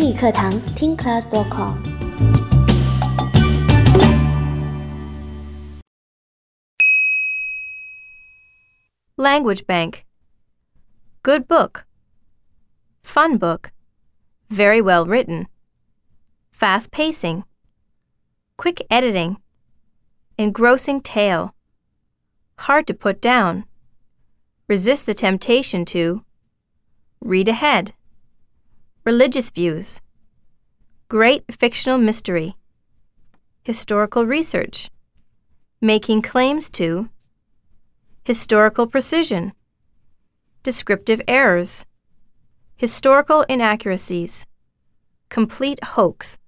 英语课堂听 class.com。 Language Bank. Good book. Fun book. Very well written. Fast pacing. Quick editing. Engrossing tale. Hard to put down. Resist the temptation to. Read ahead. Religious views. Great fictional mystery. Historical research. Making claims to. Historical precision. Descriptive errors. Historical inaccuracies. Complete hoax.